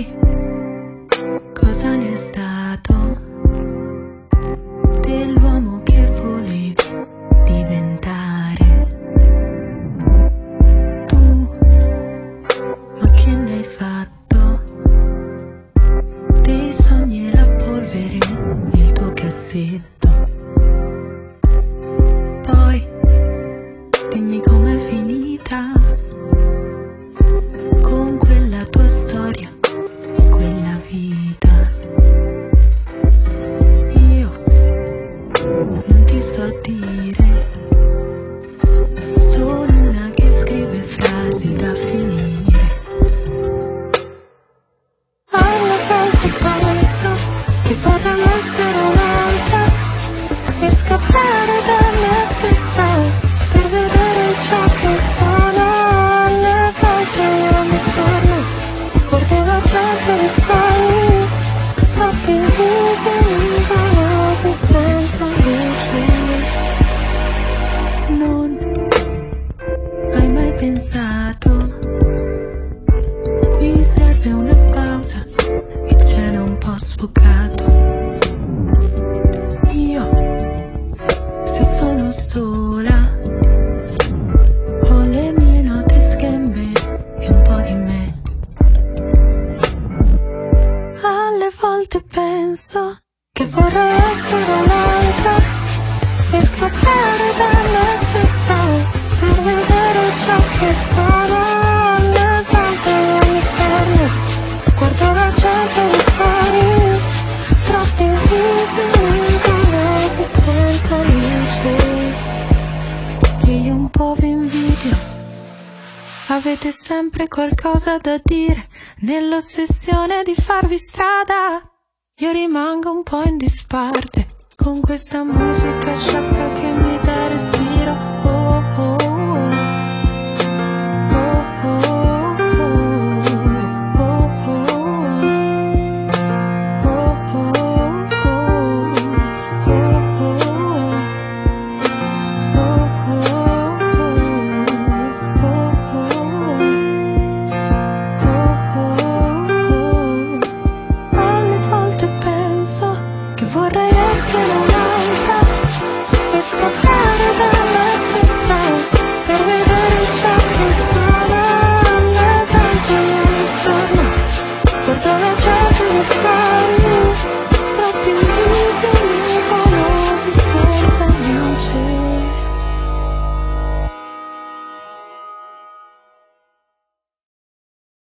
Poi cosa ne è stato dell'uomo che volevi diventare? Tu, ma che ne hai fatto dei sogni e la polvere nel tuo cassetto? Poi dimmi com'è finita con quella tua storia e quella vita. Io non ti so dire, sono una che scrive frasi da finire. Alle volte penso che vorrei essere un'altra e scappare da me stessa per vedere ciò che sono. Alle volte io mi fermo, guardo la gente di fuori, troppi visi luminosi senza luce. Non hai mai pensato, qui serve una pausa, il cielo è un po' sfocato. Io, se sono sola, ho le mie note sghembe e un po' di me. Alle volte penso che vorrei essere un'altra e scappare da me stessa per vedere ciò che sono. Alle volte io mi fermo, guardo la gente di fuori, troppi visi luminosi senza luce, che io un po' vi invidio. Avete sempre qualcosa da dire, nell'ossessione di farvi strada. Io rimango un po' in disparte con questa musica sciatta